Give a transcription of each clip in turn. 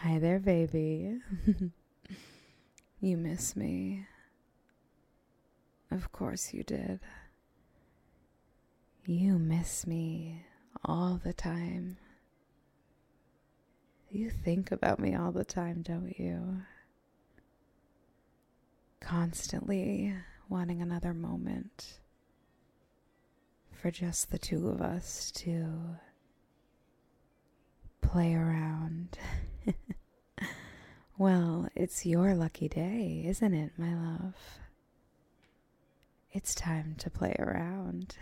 Hi there, baby. You miss me. Of course you did. You miss me all the time. You think about me all the time, don't you? Constantly wanting another moment for just the two of us to play around. Well, it's your lucky day, isn't it, my love? It's time to play around.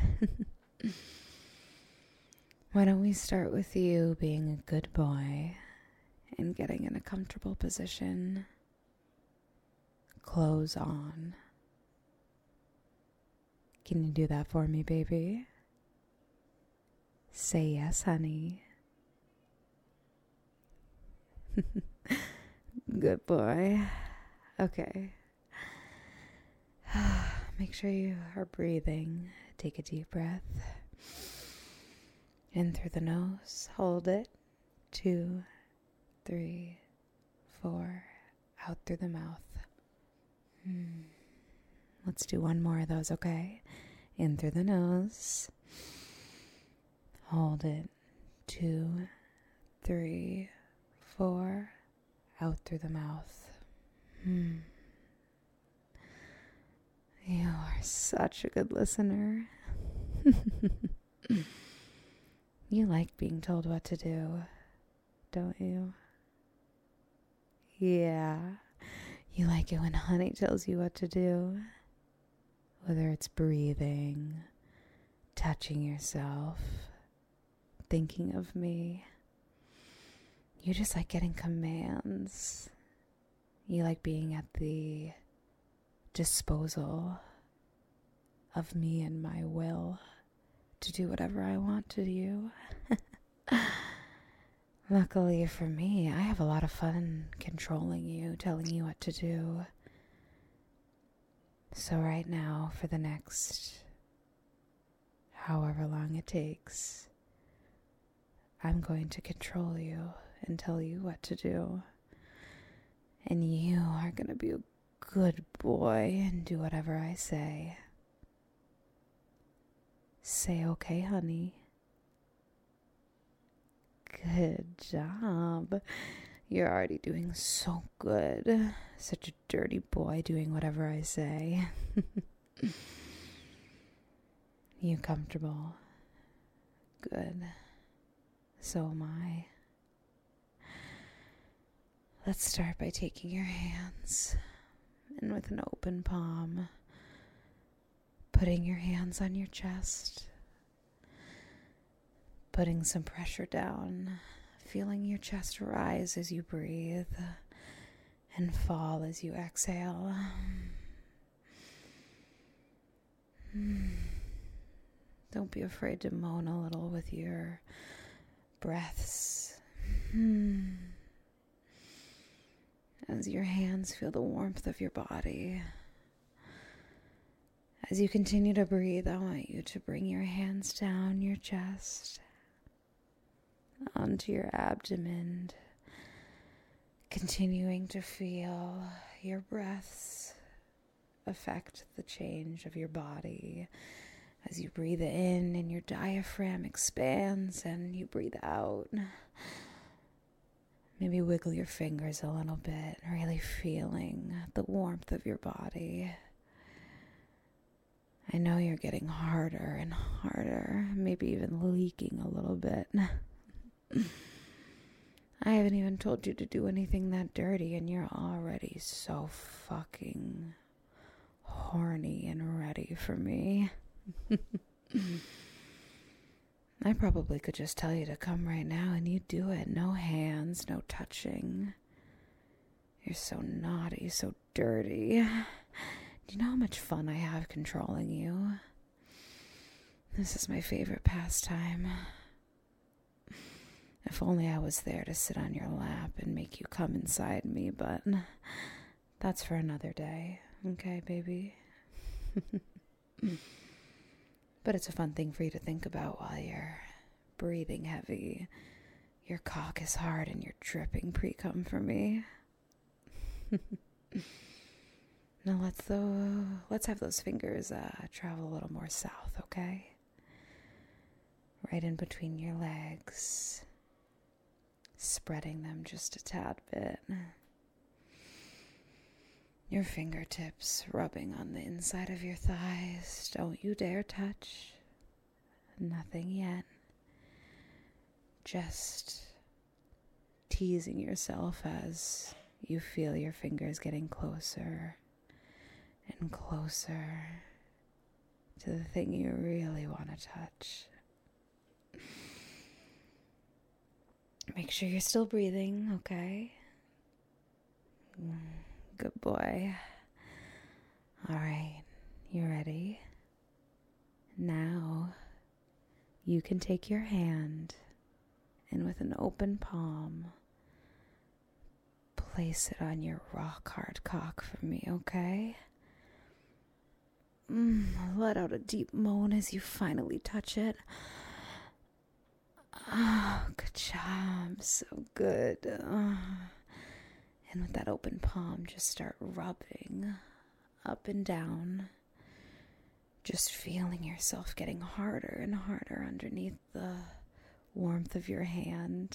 Why don't we start with you being a good boy and getting in a comfortable position? Clothes on. Can you do that for me, baby? Say yes, honey. Good boy. Okay. Make sure you are breathing. Take a deep breath. In through the nose. Hold it. 2, 3, 4. Out through the mouth. Let's do one more of those, okay? In through the nose. Hold it. 2, 3, 4. Out through the mouth. You are such a good listener. You like being told what to do, don't you? Yeah. You like it when honey tells you what to do. Whether it's breathing, touching yourself, thinking of me. You just like getting commands. You like being at the disposal of me and my will to do whatever I want to do. Luckily for me, I have a lot of fun controlling you, telling you what to do. So right now, for the next however long it takes, I'm going to control you and tell you what to do. And you are going to be a good boy and do whatever I say. Say okay, honey. Good job. You're already doing so good. Such a dirty boy doing whatever I say. You comfortable? Good. So am I. Let's start by taking your hands and with an open palm, putting your hands on your chest, putting some pressure down, feeling your chest rise as you breathe and fall as you exhale. Don't be afraid to moan a little with your breaths. As your hands feel the warmth of your body. As you continue to breathe, I want you to bring your hands down your chest, onto your abdomen, continuing to feel your breaths affect the change of your body. As you breathe in and your diaphragm expands and you breathe out. Maybe wiggle your fingers a little bit, really feeling the warmth of your body. I know you're getting harder and harder, maybe even leaking a little bit. I haven't even told you to do anything that dirty and you're already so fucking horny and ready for me. I probably could just tell you to come right now and you'd do it. No hands, no touching. You're so naughty, so dirty. Do you know how much fun I have controlling you? This is my favorite pastime. If only I was there to sit on your lap and make you come inside me, but that's for another day. Okay, baby? But it's a fun thing for you to think about while you're breathing heavy. Your cock is hard and you're dripping pre-cum for me. Now let's have those fingers travel a little more south, okay? Right in between your legs, spreading them just a tad bit. Your fingertips rubbing on the inside of your thighs. Don't you dare touch. Nothing yet. Just teasing yourself as you feel your fingers getting closer and closer to the thing you really want to touch. Make sure you're still breathing, okay? Good boy. All right, you ready? Now, you can take your hand and with an open palm, place it on your rock hard cock for me, okay? Let out a deep moan as you finally touch it. Oh, good job. So good. And with that open palm, just start rubbing up and down. Just feeling yourself getting harder and harder underneath the warmth of your hand.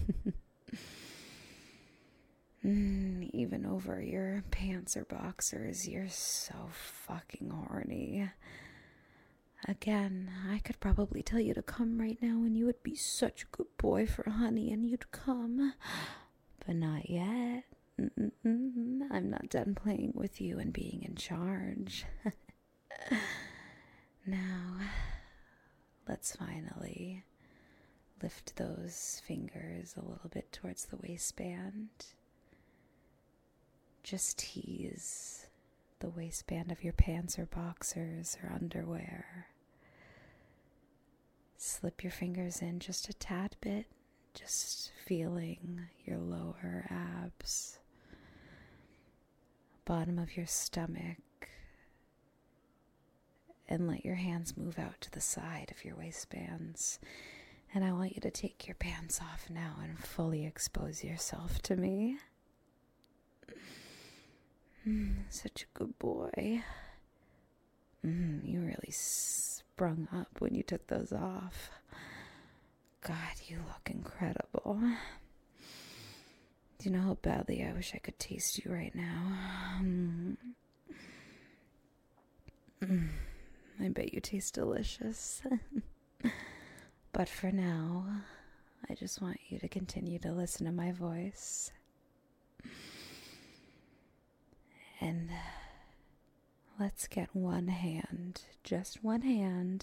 Even over your pants or boxers, you're so fucking horny. Again, I could probably tell you to come right now and you would be such a good boy for honey and you'd come. But not yet. I'm not done playing with you and being in charge. Now, let's finally lift those fingers a little bit towards the waistband. Just tease the waistband of your pants or boxers or underwear. Slip your fingers in just a tad bit, just feeling your lower abs, bottom of your stomach, and let your hands move out to the side of your waistbands. And I want you to take your pants off now and fully expose yourself to me. Such a good boy. You really sprung up when you took those off. God, you look incredible. Do you know how badly I wish I could taste you right now? I bet you taste delicious. But for now, I just want you to continue to listen to my voice. And let's get one hand, just one hand,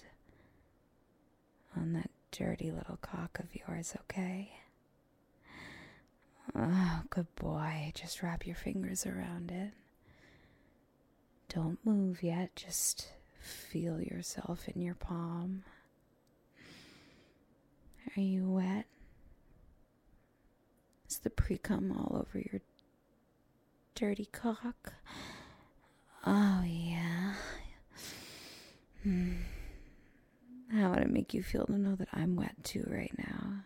on that dirty little cock of yours, okay? Oh, good boy. Just wrap your fingers around it. Don't move yet. Just feel yourself in your palm. Are you wet? Is the pre-cum all over your dirty cock? Oh, yeah. How would it make you feel to know that I'm wet too right now?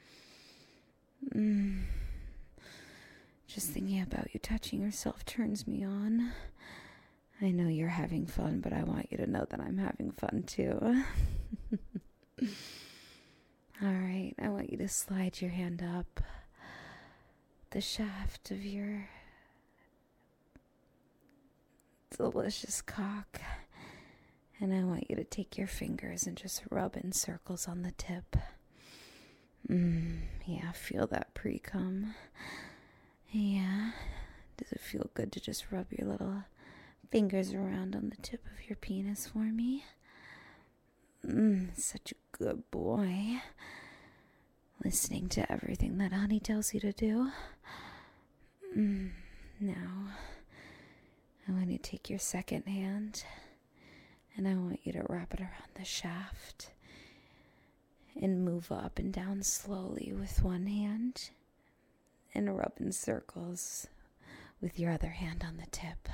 Just thinking about you touching yourself turns me on. I know you're having fun, but I want you to know that I'm having fun too. Alright, I want you to slide your hand up the shaft of your delicious cock. And I want you to take your fingers and just rub in circles on the tip. Yeah, feel that pre-cum. Yeah. Does it feel good to just rub your little fingers around on the tip of your penis for me? Such a good boy. Listening to everything that honey tells you to do. Now, I want you to take your second hand and I want you to wrap it around the shaft and move up and down slowly with one hand and rub in circles with your other hand on the tip.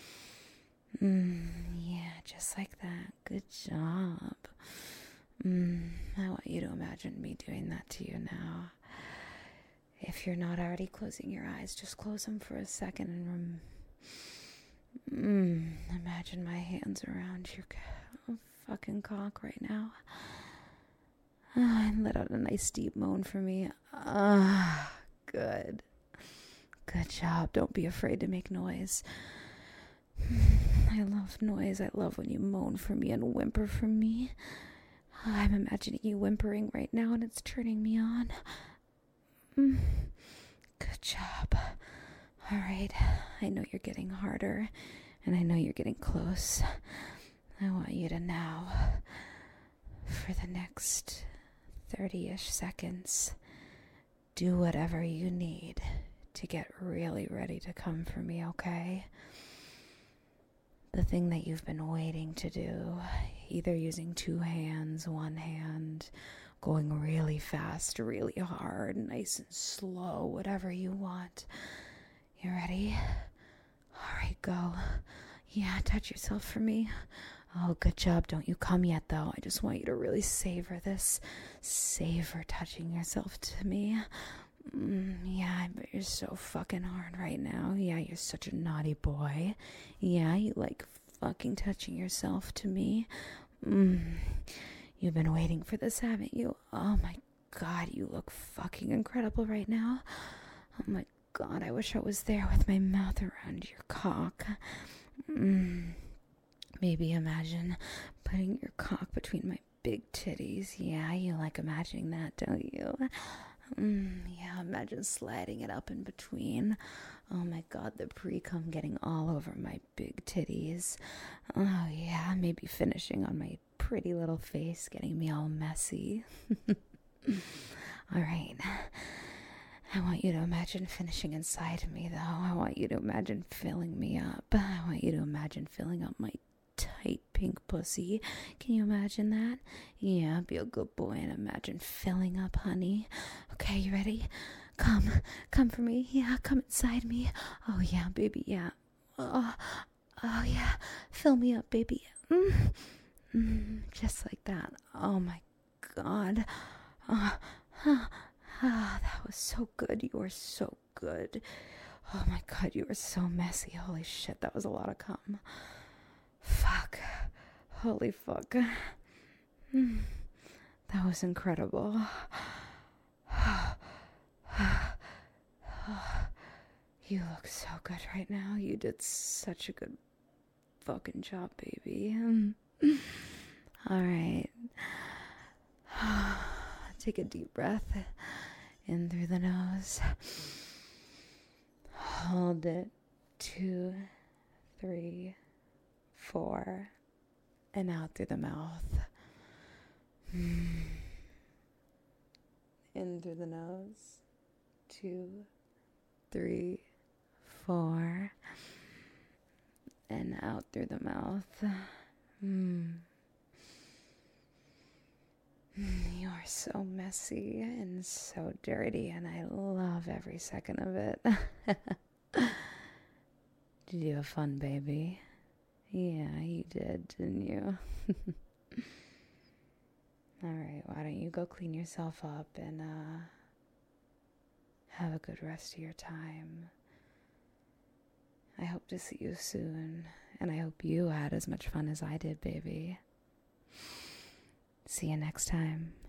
Yeah, just like that. Good job. I want you to imagine me doing that to you now. If you're not already closing your eyes, just close them for a second and imagine my hands around your fucking cock right now. And let out a nice deep moan for me. Good. Good job. Don't be afraid to make noise. I love noise. I love when you moan for me and whimper for me. I'm imagining you whimpering right now and it's turning me on. Good job. All right. I know you're getting harder and I know you're getting close. I want you to now, for the next 30-ish seconds, do whatever you need to get really ready to come for me, okay? The thing that you've been waiting to do, either using 2 hands, 1 hand, going really fast, really hard, nice and slow, whatever you want. You ready? All right, go. Yeah, touch yourself for me. Oh, good job. Don't you come yet, though. I just want you to really savor this. Savor touching yourself to me. Yeah, I bet you're so fucking hard right now. Yeah, you're such a naughty boy. Yeah, you like fucking touching yourself to me. You've been waiting for this, haven't you? Oh my God, you look fucking incredible right now. Oh my God, I wish I was there with my mouth around your cock. Maybe imagine putting your cock between my big titties. Yeah, you like imagining that, don't you? Yeah, imagine sliding it up in between. Oh my God, the pre-cum getting all over my big titties. Oh yeah, maybe finishing on my pretty little face, getting me all messy. All right. I want you to imagine finishing inside of me, though. I want you to imagine filling me up. I want you to imagine filling up my tight pink pussy. Can you imagine that? Yeah, be a good boy and imagine filling up, honey. Okay, you ready? Come for me. Yeah, come inside me. Oh yeah, baby, yeah. Oh yeah, fill me up, baby. Just like that. Oh my God. That was so good. You were so good. Oh my God, you were so messy. Holy shit, that was a lot of cum. Fuck. Holy fuck. That was incredible. You look so good right now. You did such a good fucking job, baby. All right. Take a deep breath in through the nose. Hold it. 2, 3, 4, and out through the mouth. In through the nose. 2, 3, 4, and out through the mouth. You are so messy and so dirty, and I love every second of it. Did you have fun, baby? Yeah, you did, didn't you? Alright, why don't you go clean yourself up and have a good rest of your time. I hope to see you soon, and I hope you had as much fun as I did, baby. See you next time.